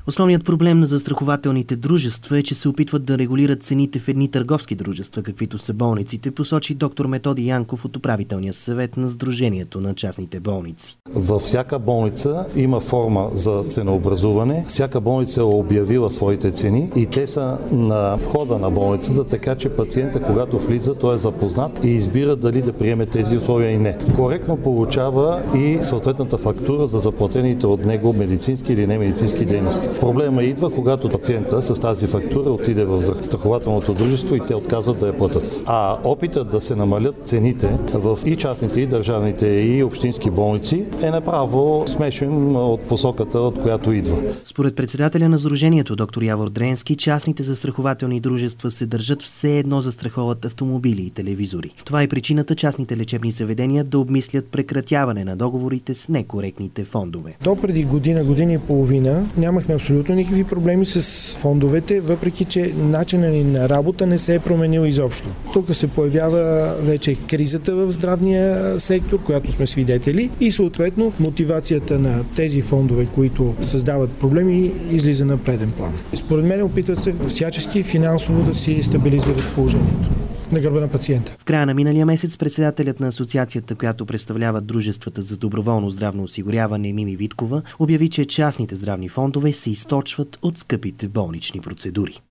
Основният проблем на застрахователните дружества е, че се опитват да регулират цените в едни търговски дружества, каквито са болниците, посочи доктор Методи Янков от управителния съвет на Сдружението на частните болници. Във всяка болница има форма за ценообразуване. Всяка болница е обявила своите цени и те са на входа на болницата, така че пациента, когато влиза, той е запознат и избира дали да приеме тези условия и не. Коректно получава и съответната фактура за заплатените от него медицински или немедицински дейности. Проблема идва, когато пациента с тази фактура отиде в застрахователното дружество и те отказват да я платят. А опитът да се намалят цените в и частните, и държавните, и общински болници е направо смешен от посоката, от която идва. Според председателя на Сдружението доктор Явор Дренски, частните застрахователни дружества се държат все едно застраховат автомобили и телевизори. Това е причината частните лечебни заведения да обмислят прекратяване на договорите с некоректните фондове. До преди година и половина нямахме абсолютно никакви проблеми с фондовете, въпреки че начинът ни на работа не се е променил изобщо. Тук се появява вече кризата в здравния сектор, която сме свидетели, и съответно мотивацията на тези фондове, които създават проблеми, излиза на преден план. Според мен опитват се всячески финансово да си стабилизират положението на гърба на пациента. В края на миналия месец председателят на асоциацията, която представлява дружествата за доброволно здравно осигуряване, Мими Виткова, обяви, че частните здравни фондове се източват от скъпите болнични процедури.